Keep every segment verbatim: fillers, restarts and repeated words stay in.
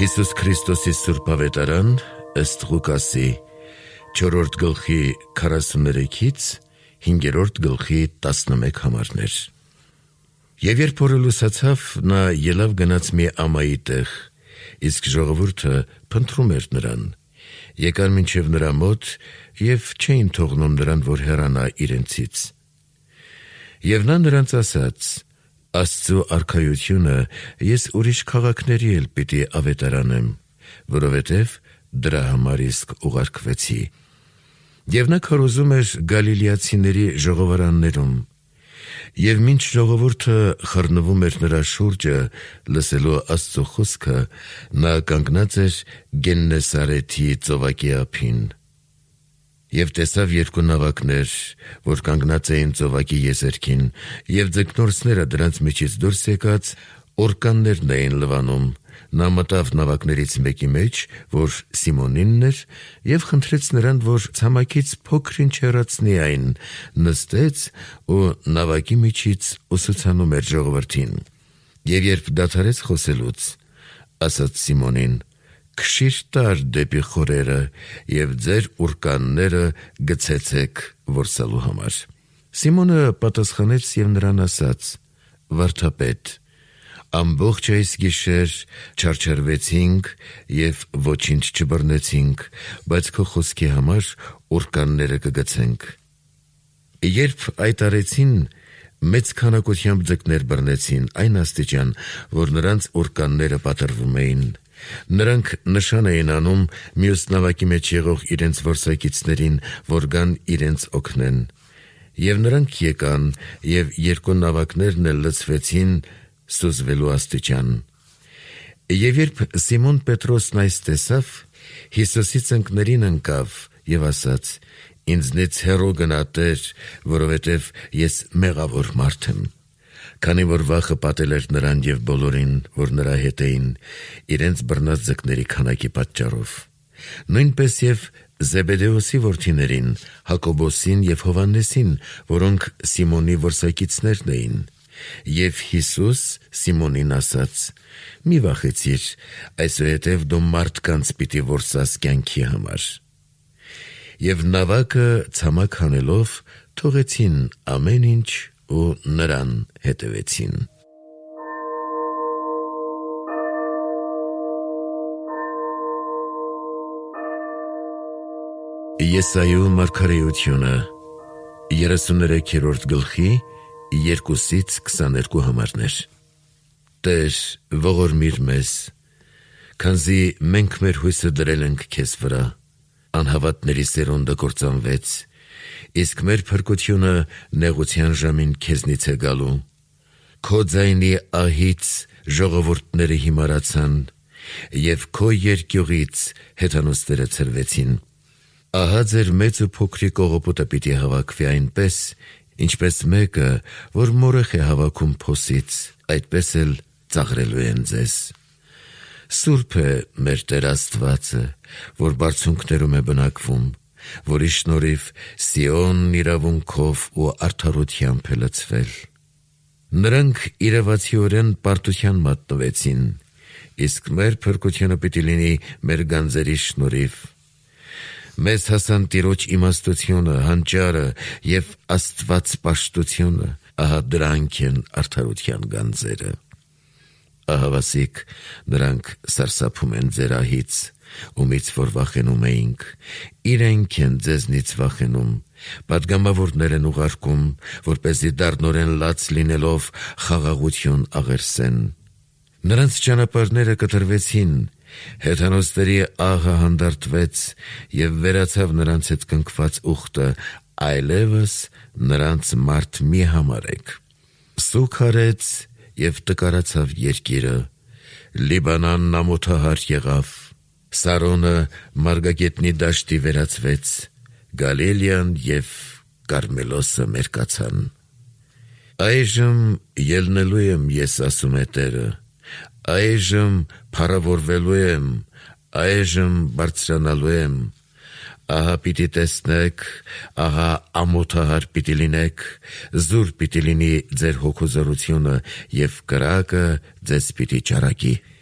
Հիսուս Քրիստոսի Սուրբ Ավետարան ըստ Ղուկասի չորրորդ գլխի քառասուններեքից հինգերորդ գլխի տասնմեկ համարներ։ Եվ երբ օրը լուսացավ, նա ելավ գնաց մի ամայի տեղ, իսկ ժողովուրդը փնտրում էր նրան, եկան մինչև նրա մոտ և չէին թողնում նրան, որ հեռանա իրենցից։ Եվ նա նրանց ասաց. Աստծու արքայությունը ես ուրիշ քաղաքների էլ պիտի ավետարանեմ, որովհետև դրա համար իսկ ուղարկվեցի։ Եվ նա քարոզում էր գալիլեացիների ժողովարաններում, և մինչ ժողովուրդը խռնվում էր նրա շուրջը, լսելու Աստծու խոսքը, նա կանգնած էր Գեննեսարեթի ծովակի ափին։ Եվ տեսավ երկու նավակներ, որ կանգնած էին ծովակի եզերքին, և ձկնորսները դրանց միջից դուրս եկած օրկաններն էին լվանում։ Նա մտավ նավակներից մեկի մեջ, որ Սիմոնինն էր, և խնդրեց նրան, որ ցամաքից փոքր-ինչ հեռացնի այն, նստեց ու նավակի միջից ուսուցանում էր ժողովրդին։ Եվ երբ դադարեց խոսելուց, ասաց Սիմոնին. «Քշիր տար դեպի խորերը և ձեր ուռկանները գցեցեք որսալու համար»։ Սիմոնը պատասխանեց և նրան ասաց. «Վարդապետ, ամբողջ այս գիշեր չարչարվեցինք և ոչինչ չբռնեցինք, բայց քո խոսքի համար ուռկանները կգցենք»։ Երբ այդ արեցին, մեծ քանակությամբ ձկներ բռնեցին, այն աստիճան, որ նրանց ուռկանները պատռվում էին։ Նրանք նշան էին անում մյուս նավակի մեջ եղող իրենց որսակիցներին, որ գան իրենց օգնեն։ Եվ նրանք եկան, և երկու նավակներն էլ լցվեցին սուզվելու աստիճան։ Եվ երբ Սիմոն Պետրոսն այս տեսավ, Հիսուսի ծնկներին ընկավ և ասաց. «Ինձնից հեռու գնա, Տեր, որովհետև ես մեղավոր մարդ եմ»։ Քանի որ վախը պատել էր նրան և բոլորին, որ նրա հետ էին, իրենց բռնած ձկների քանակի պատճառով։ Նույնպես և Զեբեդեոսի որդիներին, Հակոբոսին և Հովհաննեսին, որոնք Սիմոնի որսակիցներն էին։ Եվ Հիսուս Սիմոնին ասաց. «Մի վախեցիր, այսուհետև դու մարդկանց պիտի որսաս կյանքի համար»։ Եվ նավակը ցամաք հանելով, թողեցին ամեն ինչ ու նրան հետևեցին։ Եսայու մարգարեությունը երեսուներեքերորդ գլխի երկուսից քսաներկու համարներ։ Տեր, ողորմիր մեզ, քանզի մենք մեր հույսը դրել ենք քեզ վրա։ Անհավատների սերունդը կործանվեց, իսկ մեր փրկությունը նեղության ժամին քեզնից է գալու։ Քո ձայնի ահից ժողովուրդները հիմարացան, և քո երկյուղից հեթանոսները ցրվեցին։ Ահա ձեր մեծ ու փոքրիկ կողոպուտը պիտի հավաքվի այնպես, ինչպես մեկը, որ մորեխ է հավաքում փոսից, այդպես էլ ծաղրելու են ձեզ։ Սուրբ է մեր Տեր Աստվածը, որ բարձունքներում է բնակվում, որի շնորհիվ Սիոնն իրավունքով ու արդարությամբ է լցվել։ Նրանք իրավացիորեն պարտության մատնվեցին, իսկ մեր փրկությունը պիտի լինի մեր գանձերի շնորհիվ։ Մեզ հասան Տիրոջ իմաստությունը, հանճարը և աստվածպաշտությունը, ահա դրանք են արդարության գանձերը։ Ահավասիկ նրանք սարսափում են ձեր ահից, ումից որ վախենում էինք, իրենք են ձեզնից վախենում, պատգամավորներ են ուղարկում, որպեսզի դառնորեն լաց լինելով խաղաղություն աղերսեն։ Նրանց ճանապարհները կտրվեցին, հեթանոսների աղը հանդարտվեց, և վերացավ նրանց հետ կնքված ուխտը, այլևս նրանց մարդ մի համարեք։ Սուգ արեց և տկարացավ երկիրը, Լիբանանն ամոթահար եղավ, Սարոնը մարգագետնի դաշտի վերածվեց, Գալիլեան և Կարմելոսը մերկացան։ Այժմ ելնելու եմ, ես ասում է Տերը, այժմ փառավորվելու եմ, այժմ բարձրանալու եմ։ Ահա պիտի տեսնեք, ահա ամոթահար պիտի լինեք, զուր պիտի լինի ձեր հոգու զորությունը, և կրակը ձեզ պիտի ճարակի։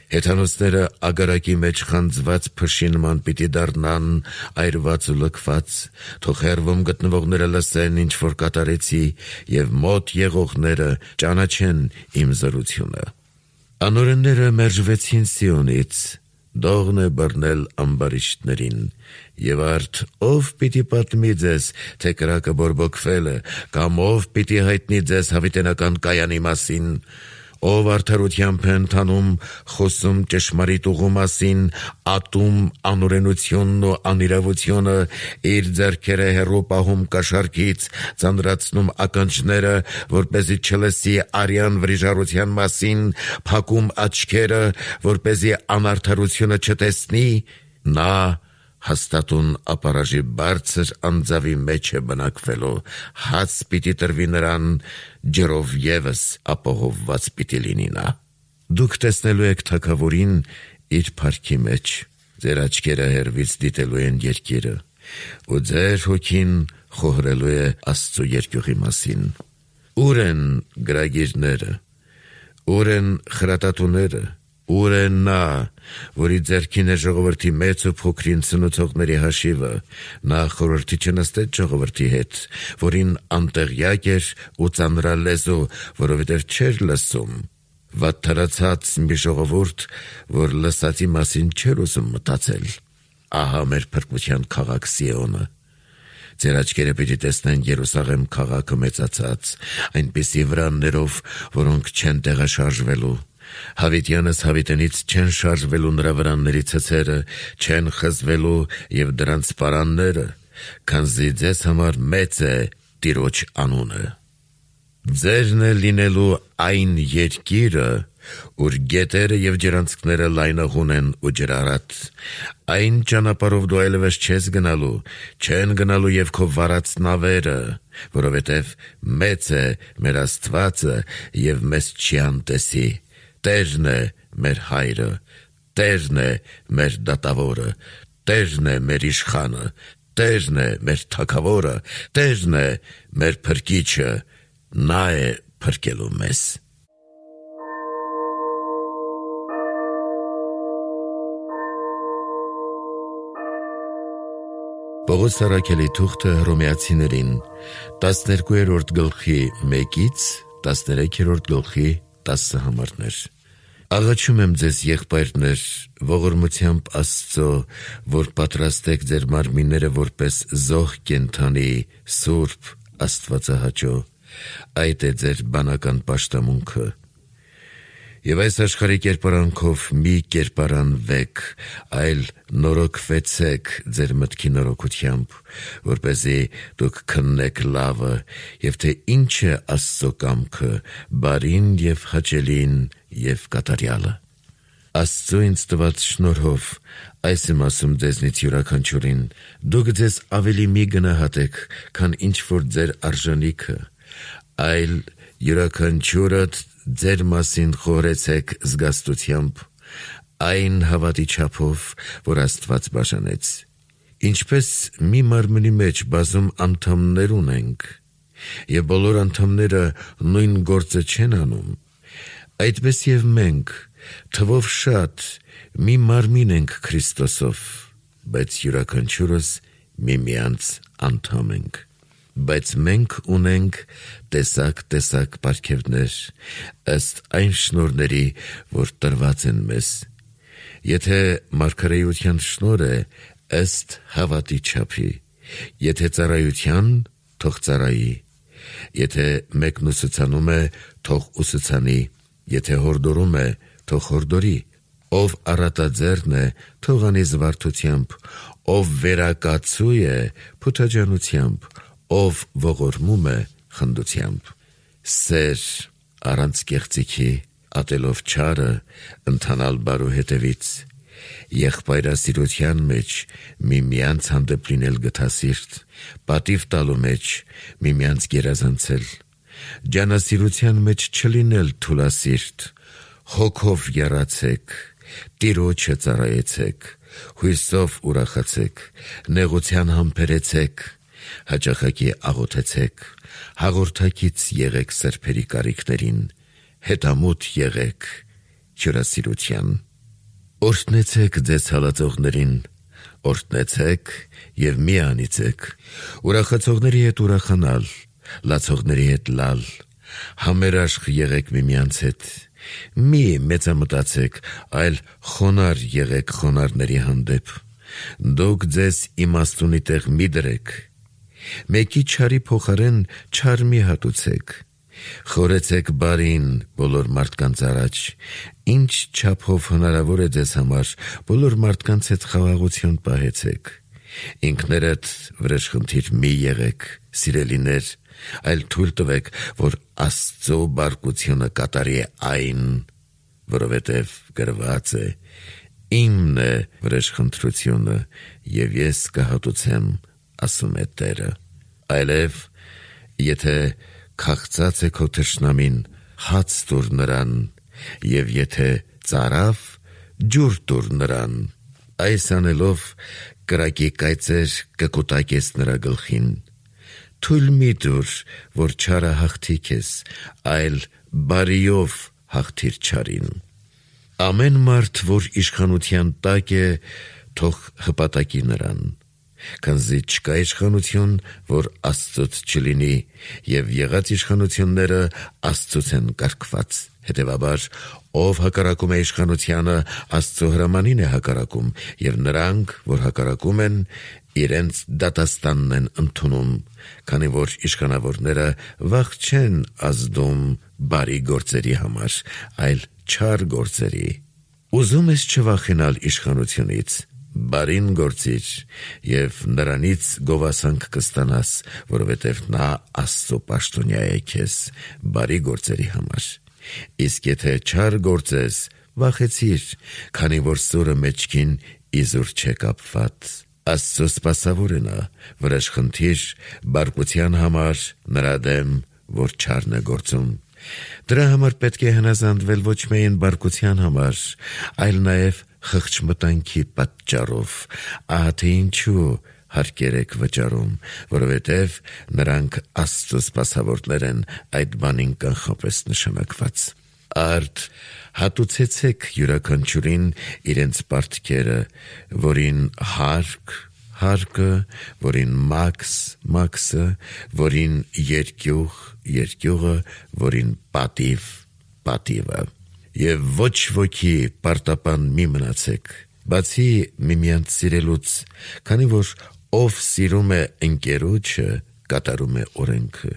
Հեթանոսները ագարակի մեջ խանձված փշի նման պիտի դառնան, այրված ու լքված, թող հեռվում գտնվողները լսեն, ինչ որ կատարեցի, եւ մոտ եղողները ճանաչեն իմ զորությունը։ Անօրենները մերժվեցին Սիոնից, դողն է բռնել ամբարիշտներին, եւ արդ ով պիտի պատմի ձեզ, թե կրակը բորբոքվել է, կամ ով պիտի հայտնի ձեզ հավիտենական կայանի մասին, ով արդարությամբ է ընթանում, խոսում ճշմարիտ ուղու մասին, ատում անօրենությունն ու անիրավությունը, իր ձեռքերը հեռու պահում կաշառքից, ծանրացնում ականջները, որպեսզի չլսի արյան վրիժառության մասին, փակում աչքերը, որպեսզի անարդարությունը չտեսնի, նա հաստատուն ապարաժի բարձր անձավի մեջ է բնակվելու, հաց պիտի տրվի նրան, ջրով ևս ապահովված պիտի լինի նա։ Դուք տեսնելու եք թագավորին իր փառքի մեջ, ձեր աչքերը հեռվից դիտելու են երկիրը, ու ձեր հոգին խոհրելու է Աստծու երկյուղի մասին։ Ուր են գրագիրները, ուր են խրատատուները, ուր է նա, որի ձեռքին է ժողովրդի մեծ ու փոքրին ցնուցողների հաշիվը, նա խորհրդի չնստեց ժողովրդի հետ, որին անտեղյակ էր ու ծանրալեզու, որովհետև չէր լսում, վատթարացած մի ժողովուրդ, որ լսածի մասին չէր ուզում մտածել։ Ահա մեր փրկության քաղաք Սիոնը։ Ձեր աչքերը պիտի տեսնեն Երուսաղեմ քաղաքը մեծացած, այնպիսի վրաններով, որոնք չեն տեղաշարժվելու։ Հավիտյանս հավիտենից չեն շարժվելու նրա վրանների ցցերը, չեն խզվելու եւ դրանց պարանները, քանզի ձեզ համար մեծ է Տիրոջ անունը։ Ձերն է լինելու այն երկիրը, ուր գետերը եւ ջրանցքները լայնաղուն են ու ջրառատ, այն ճանապարհով դու այլևս չես գնալու, չեն գնալու եւ քո վարած նավերը, որովհետեւ մեծ է մեր Աստվածը եւ մեզ չի անտեսի։ Տերն է մեր հայրը, Տերն է մեր դատավորը, Տերն է մեր իշխանը, Տերն է մեր թագավորը, Տերն է մեր փրկիչը, նա է փրկելու մեզ։ Պողոս առաքելի թուղթը Հռոմեացիներին, տասներկուերորդ գլխի մեկից տասներեքերորդ գլխի տասը համարներ։ Աղաչում եմ ձեզ, եղբայրներ, ողորմությամբ Աստծո, որ պատրաստեք ձեր մարմինները որպես զոհ կենդանի, սուրբ, Աստվածահաճո, այդ է ձեր բանական պաշտամունքը։ Եվ այս աշխարհի կերպարանքով մի կերպարանվեք, այլ նորոգվեցեք ձեր մտքի նորոգությամբ, որպեսզի դուք քննեք լավը, եւ թե ինչ է Աստծո կամքը, բարին եւ հաճելին եւ կատարյալը։ Աստծո ինձ տված շնորհով այս եմ ասում ձեզնից յուրաքանչյուրին, դուք ձեզ ավելի մի գնահատեք, քան ինչ որ ձեր արժանիքը, այլ յուրաքանչյուրդ ձեր մասին խորեցեք զգաստությամբ, այն հավատի չափով, որ Աստված բաժանեց։ Ինչպես մի մարմնի մեջ բազում անդամներ ունենք, եւ բոլոր անդամները նույն գործը չեն անում, այդպես եւ մենք թվով շատ մի մարմին ենք Քրիստոսով, բայց յուրաքանչյուրս միմյանց անդամ ենք։ Բայց մենք ունենք տեսակ-տեսակ պարգևներ, ըստ այն շնորհների, որ տրված են մեզ։ Եթե մարգարեության շնորհ է, ըստ հավատի չափի, եթե ծառայության, թող ծառայի, եթե մեկն ուսուցանում է, թող ուսուցանի, եթե հորդորում է, թող հորդորի, ով առատաձեռն է, թող անի զվարթությամբ, ով վերակացու է, փութաջանությամբ, ով ողորմում է խնդությամբ, սեր առանց կեղծիքի, ատելով չարը, ընթանալ բարու հետևից, եղբայրասիրության մեջ միմյանց հանդեպ լինել գթասիրտ, պատիվ տալու մեջ միմյանց գերազանցել, ջանասիրության մեջ չլինել թուլասիրտ, հոգով եռացեք, Տիրոջը ծառայեցեք, հույսով ուրախացեք, նեղության համբերեցեք, հաճախակի աղոթեցեք, հաղորդակից եղեք սրբերի կարիքներին, հետամուտ եղեք հյուրասիրության։ Օրհնեցեք ձեզ հալածողներին, օրհնեցեք և մի անիծեք, ուրախացողների հետ ուրախանալ, լացողների հետ լալ, համերաշխ եղեք միմյանց հետ, մի մեծամտածեք, այլ խոնար եղեք խոնարհների հանդեպ, դուք ձեզ իմաստունի տեղ մի դրեք, մեկի չարի փոխարեն չար մի հատուցեք, խորեցեք բարին բոլոր մարդկանց առաջ, ինչ չափով հնարավոր է ձեզ համար, բոլոր մարդկանց հետ խաղաղություն պահեցեք, ինքներդ վրեժխնդիր մի եղեք, սիրելիներ, այլ թույլ տվեք, որ Աստծո բարկությունը կատարի այն, որովհետև գրված է, իմն է վրեժխնդրությունը, և ես կհատուցեմ, ասում է Տերը, այլև, եթե քաղցած է քո թշնամին, հաց տուր նրան, և եթե ծարավ, ջուր տուր նրան, այս անելով կրակի կայծեր կկուտակես նրա գլխին, թույլ մի տուր, որ չարը հաղթի քեզ, այլ բարիով հաղթիր չարին, ամեն մարդ, որ իշխանության տակ է, թող հպատակի նրան, քանզի չկա իշխանություն, որ Աստծուց չլինի, և եղած իշխանությունները Աստծուց են կարգված, հետևաբար, ով հակառակում է իշխանությանը, Աստծո հրամանին է հակառակում, և նրանք, որ հակառակում են, իրենց դատաստանն են ընդունում, քանի որ իշխանավորները վախ չեն ազդում բարի գործերի համար, այլ չար գործերի, ուզում ես չվախենալ իշխանությունից, բարին գործիր և նրանից գովասանք կստանաս, որովհետև նա Աստծո պաշտոնյա է քեզ բարի գործերի համար, իսկ եթե չար գործես, վախեցիր, քանի որ սուրը մեջքին իզուր չէ կապված, Աստծո սպասավոր է նա, վրեժխնդիր, բարկության համար, նրա դեմ, որ չարն է գործում, դրա համար պետք է հնազանդվել ոչ միայն բարկության համար, այլ նաև խղճմտանքի պատճառով, ահա թե ինչու հարկեր եք վճարում, որովհետև նրանք Աստծո սպասավորներ են այդ բանին կանխապես նշանակված, արդ հատուցեցեք յուրաքանչյուրին իրենց պարտքերը, որին հարկ, հարկը, որին մաքս, մաքսը, որին երկյուղ, երկյուղը, որին պատիվ, պատիվը, և ոչ ոքի պարտապան մի մնացեք, բացի միմյանց սիրելուց, քանի որ ով սիրում է ընկերոջը, կատարում է օրենքը,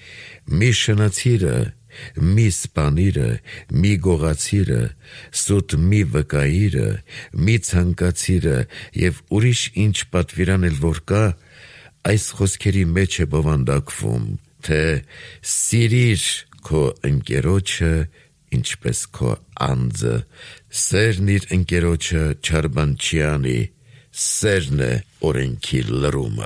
մի շնացիրը, մի սպանիրը, մի գողացիրը, սուտ մի վկայիրը, մի ցանկացիրը և ուրիշ ինչ պատվիրանել որ կա, այս խոսքերի մեջ է բովանդակվում, թե սիրիր քո ընկերոջը, ինչպես քո անձը, սերն իր ընկերոջը չար բան չի անի, սերն է օրենքի լրումը։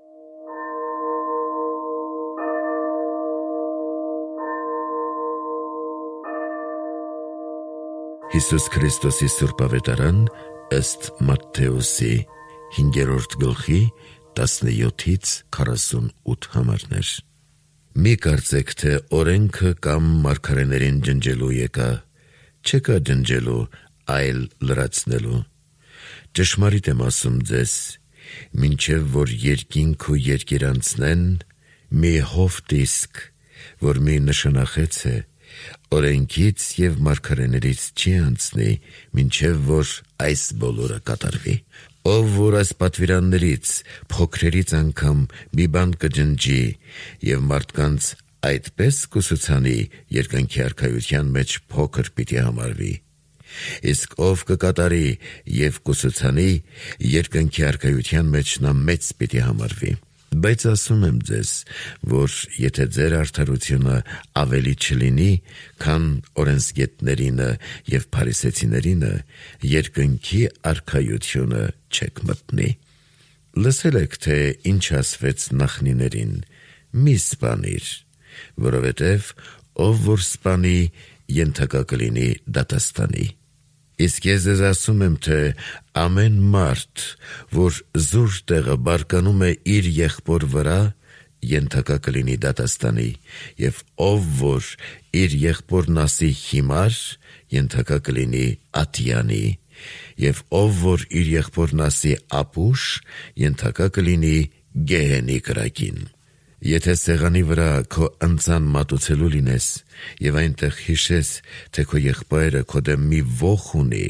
Հիսուս Քրիստոսի Սուրբ Ավետարան ըստ Մատթեոսի հինգերորդ գլխի տասնյոթից քառասունութ համարներ։ Մի կարծեք, թե օրենքը կամ մարգարեներին ջնջելու եկա, չեկա ջնջելու, այլ լրացնելու։ Ճշմարիտ եմ ասում ձեզ, մինչև որ երկինք ու երկիր անցնեն, մի հովտ իսկ, որ մի նշանախեց է, օրենքից և մարգարեներից չի անցնի, մինչև որ այս բոլորը կատարվի։ Ով որ այս պատվիրաններից, փոքրերից անգամ մի բան կջնջի և մարդկանց այդպես կուսուցանի, երկնքի արքայության մեջ փոքր պիտի համարվի, իսկ ով կկատարի և կուսուցանի, երկնքի արքայության մեջ նա մեծ պիտի համարվի։ Բայց ասում եմ ձեզ, որ եթե ձեր արդարությունը ավելի չլինի, քան օրենսգետներինը և փարիսեցիներինը, երկնքի արքայությունը չեք մտնի։ Լսել եք, թե ինչ ասվեց նախնիներին, մի սպանիր, որովհետև ով որ սպանի, ենթակա կլինի դատաստանի։ Իսկ ես ձեզ ասում եմ, թե ամեն մարդ, որ զուր տեղը բարկանում է իր եղբոր վրա, ենթակա կլինի դատաստանի, և ով որ իր եղբորն ասի հիմար, ենթակա կլինի ատյանի, եւ ով որ իր եղբորն ասի ապուշ, ենթակա կլինի գեհենի կրակին։ Եթե սեղանի վրա քո ընծան մատուցելու լինես եւ այնտեղ հիշես, թե քո եղբայրը քո դեմ մի ոխ ունի,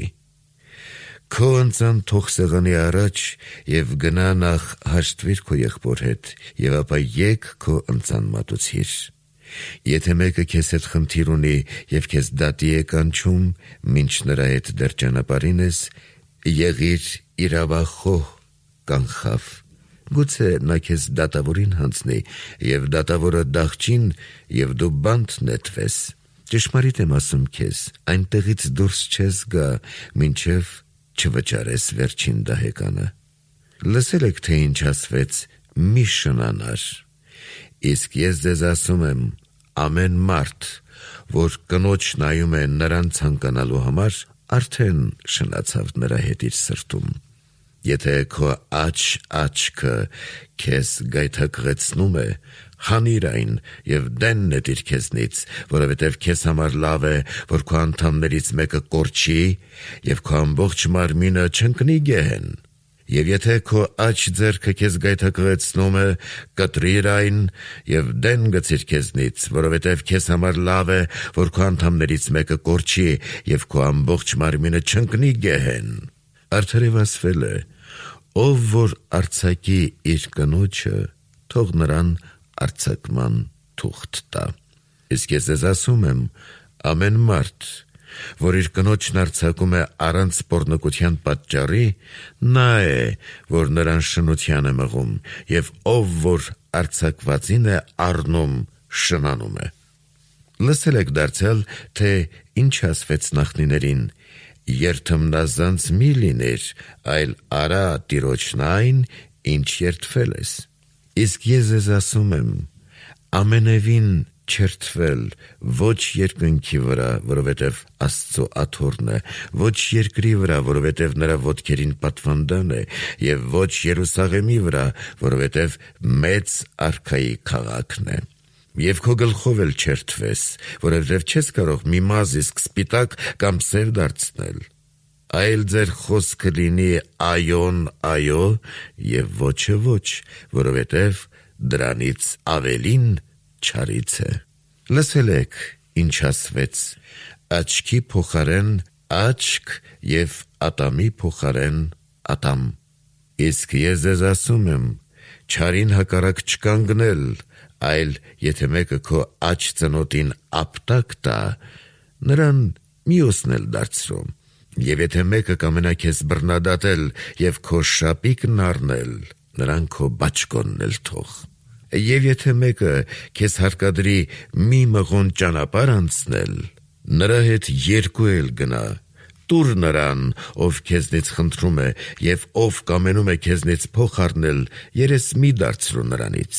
քո ընծան թող սեղանի առաջ եւ գնա նախ հաշտվիր քո եղբոր հետ եւ ապա եկ քո ընծան մատուցիր։ Եթե մեկը քեզ հետ խնդիր ունի եւ քեզ դատի է կանչում, մինչ նրա հետ դեռ ճանապարհին ես, եղիր իրավախոհ, կանխավ։ Գուցե նա քեզ դատավորին հանձնի եւ դատավորը դաղճին եւ դու բանտ նետվես։ Ճշմարիտ եմ ասում քեզ, այնտեղից դուրս չես գա, մինչեւ չվճարես վերջին դահեկանը։ Լսել եք, թե ինչ ասվեց՝ մի շնանար։ Իսկ ես ձեզ ասում եմ, ամեն մարդ, որ կնոջ նայում է նրան ցանկանալու համար, արդեն շնացավ նրա հետ իր սրտում։ Եթե քո աջ աչքը քեզ գայթակղեցնում է, հանիր այն եւ դեն նետիր քեզնից, որովհետեւ քեզ համար լավ է, որ քո անդամներից մեկը կորչի եւ քո ամբողջ մարմինը չընկնի գեհեն։ Եվ եթե քո աջ ձեռքը քեզ գայթակղեցնում է, կտրիր այն եւ դեն գցիր քեզնից, որովհետեւ քեզ համար լավ է, որ քո անդամներից մեկը կորչի եւ քո ամբողջ մարմինը չընկնի գեհեն։ Արդարև ասվել է. ով որ արձակի իր կնոջը, թող նրան արձակման թուղթ տա։ Իսկ ես ձեզ ասում եմ, ամեն մարդ, որ իր կնոջն արձակում է առանց պոռնկության պատճառի, նա է, որ նրան շնության է մղում, եւ ով որ արձակվածին է առնում, շնանում է։ Լսել եք դարձյալ, թե ինչ ասվեց նախնիներին. երթմնազանց մի լիներ, այլ արա տիրոջն այն, ինչ երդվել ես։ Իսկ ես ձեզ ասում եմ, ամենևին չերթվել ոչ երկնքի վրա, որովհետև Աստծո աթոռն է, ոչ երկրի վրա, որովհետև նրա ոտքերին պատվանդան է, եւ ոչ Երուսաղեմի վրա, որովհետև մեծ արքայի քաղաքն է։ Եվ քո գլխով էլ չերթվես, որովհետև չես կարող մի մազ իսկ սպիտակ կամ սև դարձնել, այլ ձեր խոսքը լինի այոն այո եւ ոչը ոչ, որովհետև դրանից ավելին չարից է։ Լսել եք, ինչ ասվեց. աչքի փոխարեն աչք եւ ատամի փոխարեն ատամ։ Իսկ ես ձեզ ասում եմ, չարին հակառակ չկանգնել, այլ եթե մեկը քո աջ ծնոտին ապտակ տա, նրան մյուսն էլ դարձրու։ Եվ եթե մեկը կամենա քեզ բռնադատել եւ քո շապիկն առնել, նրան քո բաճկոնն էլ թող։ Եվ եթե մեկը քեզ հարկադրի մի մղոն ճանապարհ անցնել, նրա հետ երկու էլ գնա։ Տուր նրան, ով քեզնից խնդրում է, եւ ով կամենում է քեզնից փող առնել, երես մի դարձրու նրանից։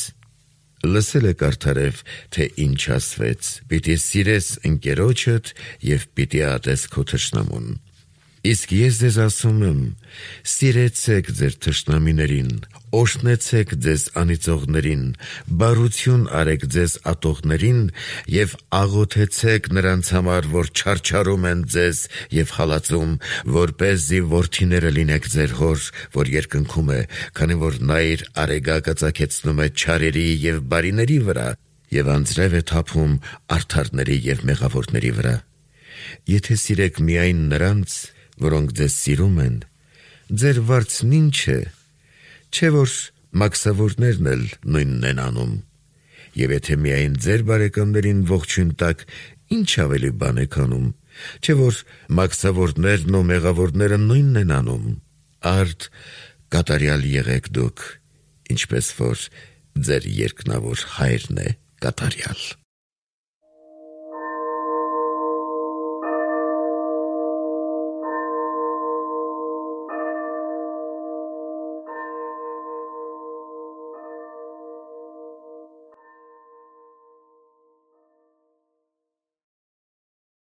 Լսել եք արդարև, թե ինչ ասվեց. պիտի սիրես ընկերոջդ եւ պիտի ատես քո թշնամուն։ Իսկ ես ձեզ ասում եմ, սիրեցեք ձեր թշնամիներին, օրհնեցեք ձեզ անիծողներին, բարություն արեք ձեզ ատողներին եւ աղոթեցեք նրանց համար, որ չարչարում են ձեզ եւ հալածում, որպեսզի որդիները լինեք ձեր հոր, որ երկնքում է, քանի որ նա իր արեգակը ծագեցնում է չարերի եւ բարիների վրա եւ անձրև է թափում արդարների եւ մեղավորների վրա։ Եթե սիրեք միայն նրանց, որոնք ձեզ սիրում են, ձեր վարձն ինչ է, չէ՞ որ մաքսավորներն էլ նույնն են անում։ Եվ եթե միայն ձեր բարեկամներին ողջույն տաք, ինչ ավելի բան եք անում, չէ՞ որ մաքսավորներն ու մեղավորները նույնն են անում։ Արդ կատարյալ եղեք դուք, ինչպես որ ձեր երկնավոր հայրն է կատարյալ։